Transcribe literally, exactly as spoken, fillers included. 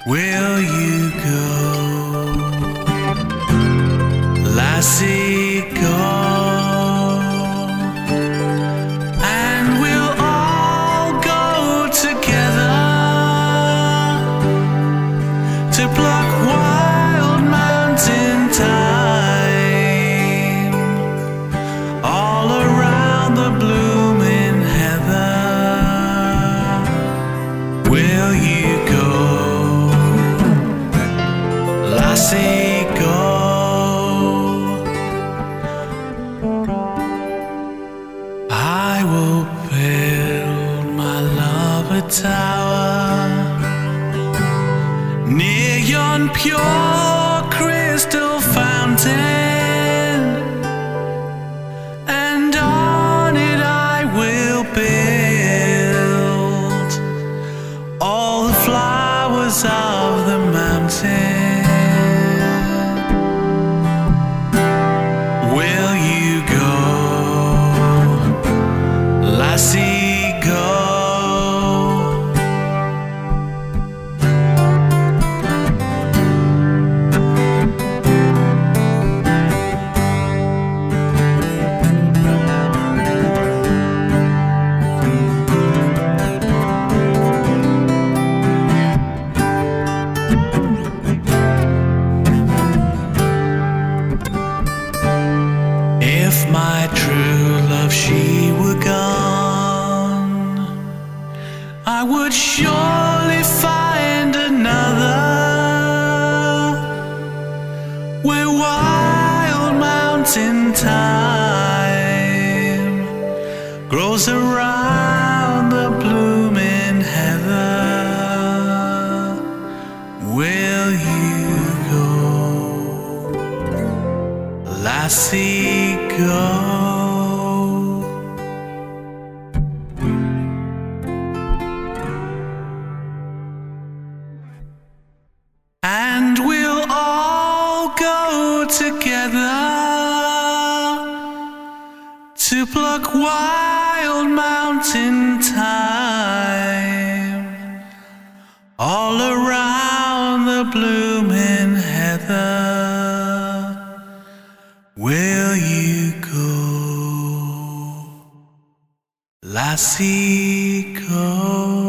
will you go? Lassie, go, and we'll all go together to pluck wild mountain thyme all around the blooming heather. Will you go, Lassie, go? I will build my love a tower near yon pure crystal fountain, and on it I will build all the flowers of the mountain. Will you go, Lassie, go? If my true love, she were gone, I would surely find another where wild mountain thyme grows around the blooming heather. Will you go, Lassie, go? And we'll all go together to pluck wild mountain thyme all around the blooming heather. Will you go, Lassie, go?